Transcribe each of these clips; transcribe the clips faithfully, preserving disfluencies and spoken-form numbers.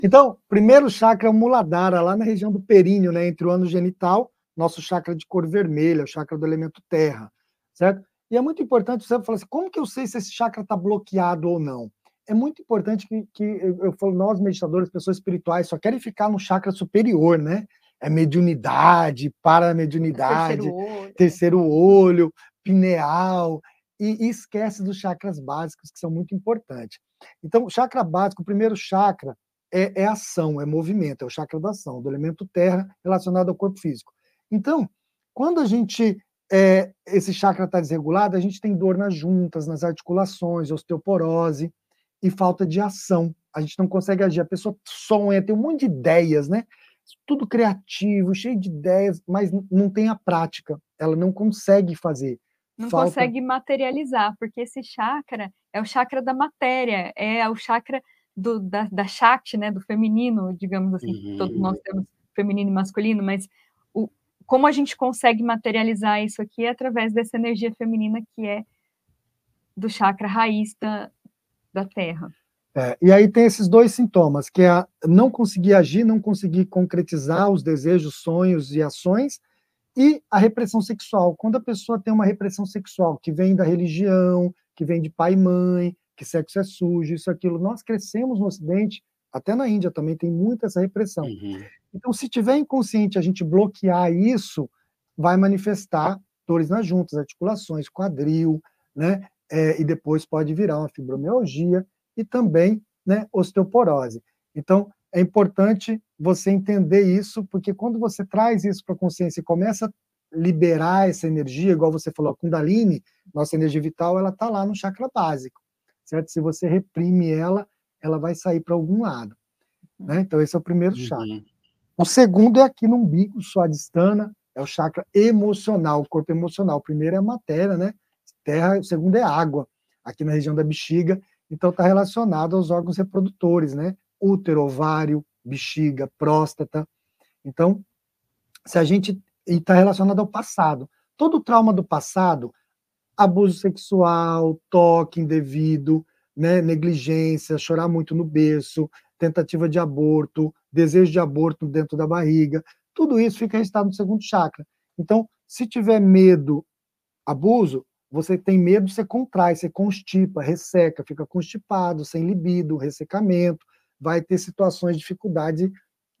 Então, primeiro chakra é o Muladhara, lá na região do períneo, né, entre o ânus genital, nosso chakra de cor vermelha, o chakra do elemento terra, certo? E é muito importante você falar assim, como que eu sei se esse chakra está bloqueado ou não? É muito importante que, que eu, eu falo, nós meditadores, pessoas espirituais, só querem ficar no chakra superior, né? É mediunidade, paramediunidade, terceiro olho, terceiro olho, pineal, e, e esquece dos chakras básicos, que são muito importantes. Então, o chakra básico, o primeiro chakra, é, é ação, é movimento, é o chakra da ação, do elemento terra relacionado ao corpo físico. Então, quando a gente é, esse chakra está desregulado, a gente tem dor nas juntas, nas articulações, osteoporose e falta de ação. A gente não consegue agir. A pessoa sonha, tem um monte de ideias, né? Tudo criativo, cheio de ideias, mas não tem a prática. Ela não consegue fazer. Não falta... consegue materializar, porque esse chakra é o chakra da matéria, é o chakra do, da, da Shakti, né, do feminino, digamos assim, uhum. Todos nós temos feminino e masculino, mas o, como a gente consegue materializar isso aqui é através dessa energia feminina que é do chakra raiz da, da Terra. É, e aí tem esses dois sintomas, que é a não conseguir agir, não conseguir concretizar os desejos, sonhos e ações, e a repressão sexual. Quando a pessoa tem uma repressão sexual que vem da religião, que vem de pai e mãe, que sexo é sujo, isso, aquilo. Nós crescemos no Ocidente, até na Índia também tem muita essa repressão. Uhum. Então, se tiver inconsciente a gente bloquear isso, vai manifestar dores nas juntas, articulações, quadril, né? É, e depois pode virar uma fibromialgia e também, né, osteoporose. Então, é importante você entender isso, porque quando você traz isso para a consciência e começa a liberar essa energia, igual você falou, a Kundalini, nossa energia vital, ela está lá no chakra básico, certo? Se você reprime ela, ela vai sair para algum lado, né? Então, esse é o primeiro uhum. chakra. O segundo é aqui no umbigo, Swadhisthana, é o chakra emocional, o corpo emocional. O primeiro é a matéria, né? Terra, o segundo é água, aqui na região da bexiga, então está relacionado aos órgãos reprodutores, né? Útero, ovário, bexiga, próstata. Então, se a gente está relacionado ao passado, todo o trauma do passado, abuso sexual, toque indevido, né, negligência, chorar muito no berço, tentativa de aborto, desejo de aborto dentro da barriga, tudo isso fica registrado no segundo chakra. Então, se tiver medo, abuso, você tem medo, você contrai, você constipa, resseca, fica constipado, sem libido, ressecamento, vai ter situações de dificuldades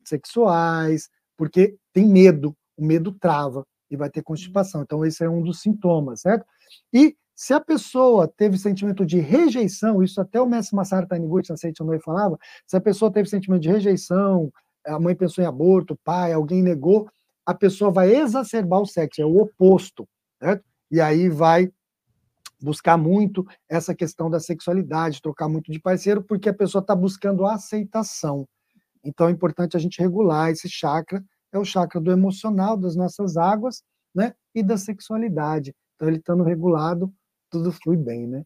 sexuais, porque tem medo, o medo trava e vai ter constipação. Então, esse é um dos sintomas, certo? E se a pessoa teve sentimento de rejeição, isso até o mestre Masaru Taniguchi, na Seitonoi, falava, se a pessoa teve sentimento de rejeição, a mãe pensou em aborto, o pai, alguém negou, a pessoa vai exacerbar o sexo, é o oposto, certo? E aí vai buscar muito essa questão da sexualidade, trocar muito de parceiro, porque a pessoa está buscando aceitação. Então, é importante a gente regular esse chakra, é o chakra do emocional, das nossas águas, né? E da sexualidade. Então, ele estando regulado, tudo flui bem, né?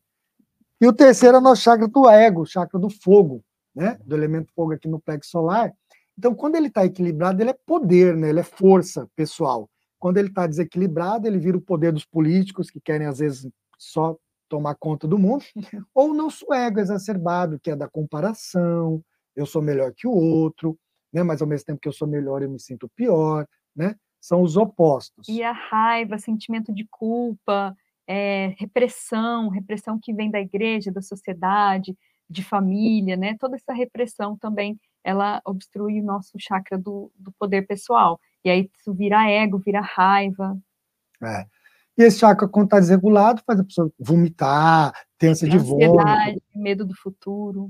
E o terceiro é o nosso chakra do ego, o chakra do fogo, né? Do elemento fogo aqui no plexo solar. Então, quando ele está equilibrado, ele é poder, né? Ele é força pessoal. Quando ele está desequilibrado, ele vira o poder dos políticos, que querem, às vezes, só tomar conta do mundo, ou o nosso ego exacerbado, que é da comparação, eu sou melhor que o outro, né? Mas ao mesmo tempo que eu sou melhor, eu me sinto pior, né? São os opostos. E a raiva, sentimento de culpa, é, repressão, repressão que vem da igreja, da sociedade, de família, né? Toda essa repressão também, ela obstrui o nosso chakra do, do poder pessoal. E aí isso vira ego, vira raiva. É. E esse chakra, quando está desregulado, faz a pessoa vomitar, ter ânsia de vômito, medo do futuro,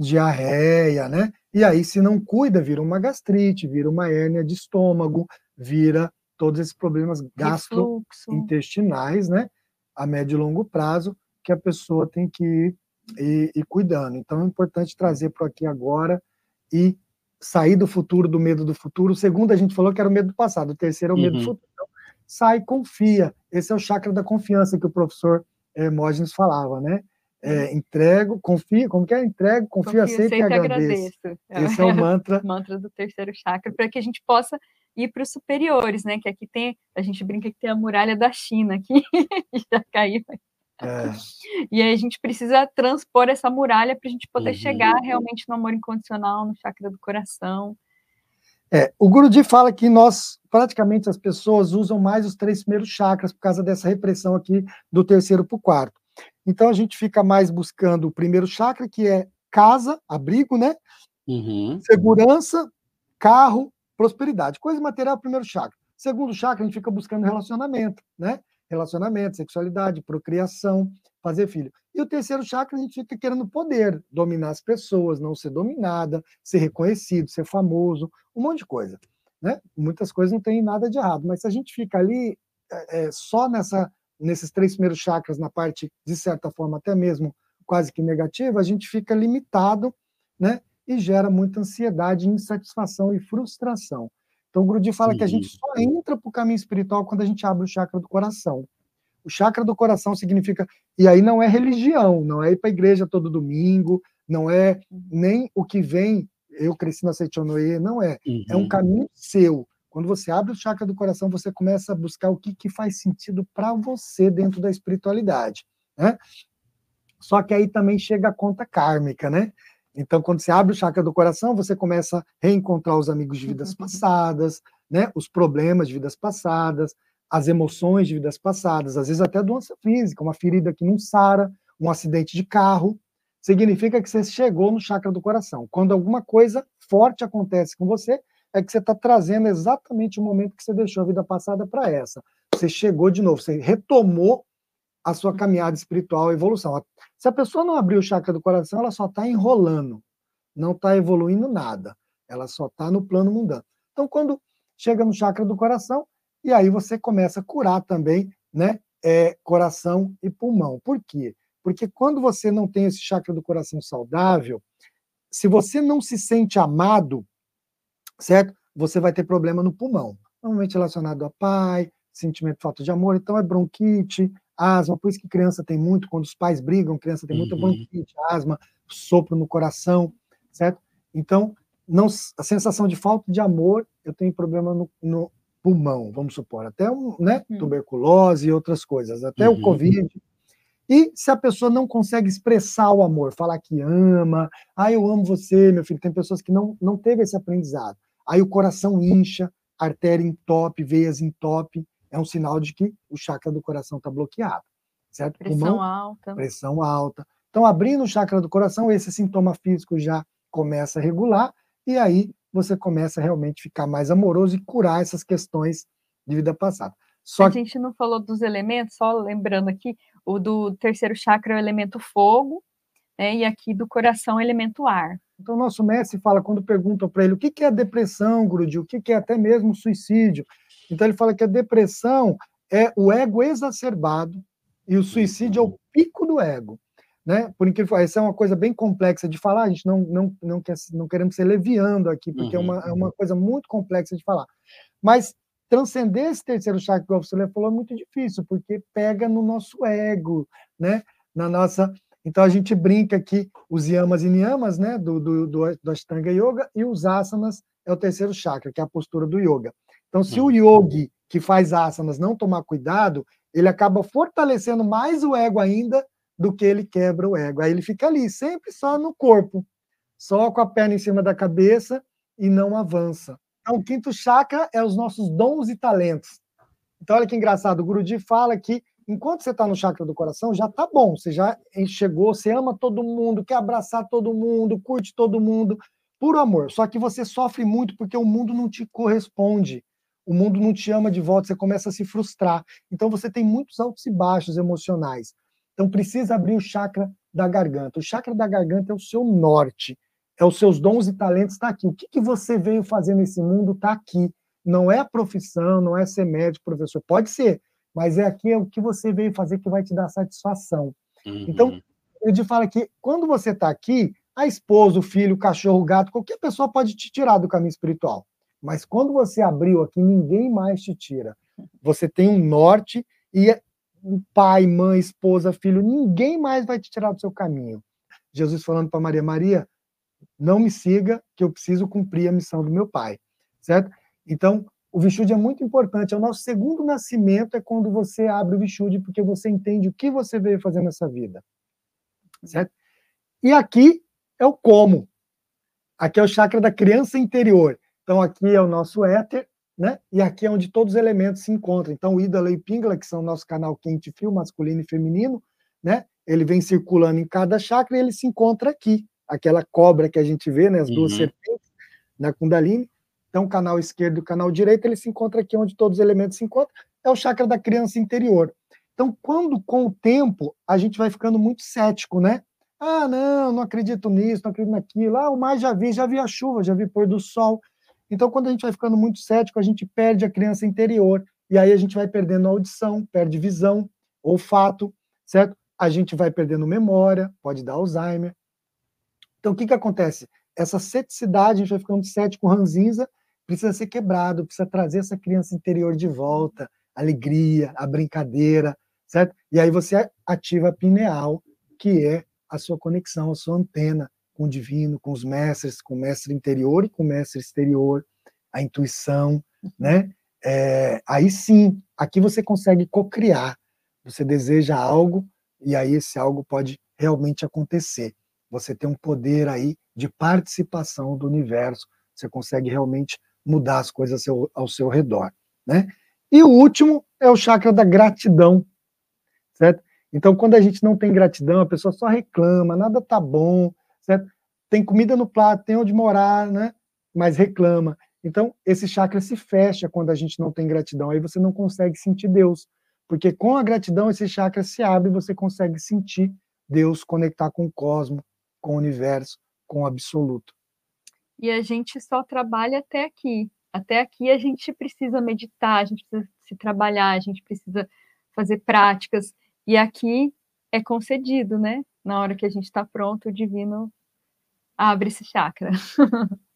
diarreia, né? E aí, se não cuida, vira uma gastrite, vira uma hérnia de estômago, vira todos esses problemas gastrointestinais, né? A médio e longo prazo, que a pessoa tem que ir, ir, ir cuidando. Então, é importante trazer para aqui agora e sair do futuro, do medo do futuro. O segundo, a gente falou que era o medo do passado, o terceiro é o medo uhum. do futuro. Então, sai, confia. Esse é o chakra da confiança que o professor Hermógenes falava, né? É, entrego, confio, como que é? Entrego, confio, confio aceito, aceito e agradeço. agradeço. Esse é o mantra. O mantra do terceiro chakra, para que a gente possa ir para os superiores, né? Que aqui tem, a gente brinca que tem a muralha da China aqui, já caiu. É. E aí a gente precisa transpor essa muralha para a gente poder Uhum. chegar realmente no amor incondicional, no chakra do coração. É, o Guruji fala que nós, praticamente as pessoas usam mais os três primeiros chakras por causa dessa repressão aqui do terceiro para o quarto. Então a gente fica mais buscando o primeiro chakra, que é casa, abrigo, né? Uhum. Segurança, carro, prosperidade. Coisa material, primeiro chakra. Segundo chakra, a gente fica buscando relacionamento, né? Relacionamento, sexualidade, procriação, fazer filho. E o terceiro chakra, a gente fica querendo poder, dominar as pessoas, não ser dominada, ser reconhecido, ser famoso, um monte de coisa, né? Muitas coisas não tem nada de errado, mas se a gente fica ali é, é, só nessa, nesses três primeiros chakras, na parte, de certa forma, até mesmo quase que negativa, a gente fica limitado, né? E gera muita ansiedade, insatisfação e frustração. Então, o Guruji fala que a gente só entra para o caminho espiritual quando a gente abre o chakra do coração. O chakra do coração significa... E aí não é religião, não é ir para a igreja todo domingo, não é nem o que vem, eu cresci na Seichonoye, não é. Uhum. É um caminho seu. Quando você abre o chakra do coração, você começa a buscar o que, que faz sentido para você dentro da espiritualidade, né? Só que aí também chega a conta kármica, né? Então, quando você abre o chakra do coração, você começa a reencontrar os amigos de vidas passadas, né? Os problemas de vidas passadas, as emoções de vidas passadas, às vezes até doença física, uma ferida que não sara, um acidente de carro. Significa que você chegou no chakra do coração. Quando alguma coisa forte acontece com você, é que você está trazendo exatamente o momento que você deixou a vida passada para essa. Você chegou de novo, você retomou a sua caminhada espiritual, a evolução. Se a pessoa não abrir o chakra do coração, ela só está enrolando, não está evoluindo nada. Ela só está no plano mundano. Então, quando chega no chakra do coração, e aí você começa a curar também, né, é, coração e pulmão. Por quê? Porque quando você não tem esse chakra do coração saudável, se você não se sente amado, certo? Você vai ter problema no pulmão. Normalmente relacionado a pai, sentimento de falta de amor, então é bronquite, asma, por isso que criança tem muito, quando os pais brigam, criança tem muita bronquite, asma, sopro no coração, certo? Então, não, a sensação de falta de amor, eu tenho problema no, no pulmão, vamos supor, até um, né, Uhum. tuberculose e outras coisas, até Uhum. o Covid. E se a pessoa não consegue expressar o amor, falar que ama, ah, eu amo você, meu filho, tem pessoas que não, não teve esse aprendizado. Aí o coração incha, artéria entope, veias entope, é um sinal de que o chakra do coração está bloqueado, certo? Pressão Pulmão, alta. pressão alta. Então, abrindo o chakra do coração, esse sintoma físico já começa a regular, e aí você começa a realmente ficar mais amoroso e curar essas questões de vida passada. Só a que... gente não falou dos elementos, só lembrando aqui, o do terceiro chakra é o elemento fogo, né, e aqui do coração é o elemento ar. Então, o nosso mestre fala, quando perguntam para ele o que é a depressão, Guruji, o que é até mesmo o suicídio, então ele fala que a depressão é o ego exacerbado e o suicídio é o pico do ego, né? Por incrível que pareça, essa é uma coisa bem complexa de falar, a gente não, não, não, quer, não queremos ser leviando aqui, porque uhum. é, uma, é uma coisa muito complexa de falar. Mas transcender esse terceiro chakra, que você falou, é muito difícil, porque pega no nosso ego, né? Na nossa... Então, a gente brinca aqui, os yamas e niyamas, né, do, do, do Ashtanga Yoga, e os asanas é o terceiro chakra, que é a postura do yoga. Então, se o yogi que faz asanas não tomar cuidado, ele acaba fortalecendo mais o ego ainda do que ele quebra o ego. Aí ele fica ali, sempre só no corpo, só com a perna em cima da cabeça e não avança. Então, o quinto chakra é os nossos dons e talentos. Então, olha que engraçado, o Guruji fala que enquanto você está no chakra do coração, já está bom, você já chegou, você ama todo mundo, quer abraçar todo mundo, curte todo mundo, puro amor. Só que você sofre muito porque o mundo não te corresponde, o mundo não te ama de volta, você começa a se frustrar. Então você tem muitos altos e baixos emocionais. Então precisa abrir o chakra da garganta. O chakra da garganta é o seu norte, é os seus dons e talentos, está aqui. O que, que você veio fazer nesse mundo está aqui. Não é a profissão, não é ser médico, professor, pode ser, mas é aqui é o que você veio fazer que vai te dar satisfação. Uhum. Então, eu te falo que quando você está aqui, a esposa, o filho, o cachorro, o gato, qualquer pessoa pode te tirar do caminho espiritual. Mas quando você abriu aqui, ninguém mais te tira. Você tem um norte e o pai, mãe, esposa, filho, ninguém mais vai te tirar do seu caminho. Jesus falando para Maria, Maria, não me siga, que eu preciso cumprir a missão do meu pai, certo? Então, o Vishuddhi é muito importante, é o nosso segundo nascimento, é quando você abre o Vishuddhi, porque você entende o que você veio fazer nessa vida. Certo? E aqui é o como. Aqui é o chakra da criança interior. Então, aqui é o nosso éter, né? E aqui é onde todos os elementos se encontram. Então, o Idala e Pingala, que são o nosso canal quente fio, masculino e feminino, né? Ele vem circulando em cada chakra e ele se encontra aqui. Aquela cobra que a gente vê, né? As duas Uhum. serpentes na Kundalini. Então, o canal esquerdo e o canal direito, ele se encontra aqui onde todos os elementos se encontram. É o chakra da criança interior. Então, quando, com o tempo, a gente vai ficando muito cético, né? Ah, não, não acredito nisso, não acredito naquilo. Ah, o mar já vi, já vi a chuva, já vi pôr do sol. Então, quando a gente vai ficando muito cético, a gente perde a criança interior. E aí a gente vai perdendo a audição, perde visão, olfato, certo? A gente vai perdendo memória, pode dar Alzheimer. Então, o que que acontece? Essa ceticidade, a gente vai ficando cético, ranzinza, precisa ser quebrado, precisa trazer essa criança interior de volta, a alegria, a brincadeira, certo? E aí você ativa a pineal, que é a sua conexão, a sua antena com o divino, com os mestres, com o mestre interior e com o mestre exterior, a intuição, né? É, aí sim, aqui você consegue cocriar. Você deseja algo e aí esse algo pode realmente acontecer. Você tem um poder aí de participação do universo. Você consegue realmente mudar as coisas ao seu, ao seu redor, né? E o último é o chakra da gratidão, certo? Então, quando a gente não tem gratidão, a pessoa só reclama, nada tá bom, certo? Tem comida no prato, tem onde morar, né? Mas reclama. Então, esse chakra se fecha quando a gente não tem gratidão. Aí você não consegue sentir Deus. Porque com a gratidão, esse chakra se abre e você consegue sentir Deus, conectar com o cosmos, com o universo, com o absoluto. E a gente só trabalha até aqui. Até aqui a gente precisa meditar, a gente precisa se trabalhar, a gente precisa fazer práticas. E aqui é concedido, né? Na hora que a gente está pronto, o divino abre esse chakra.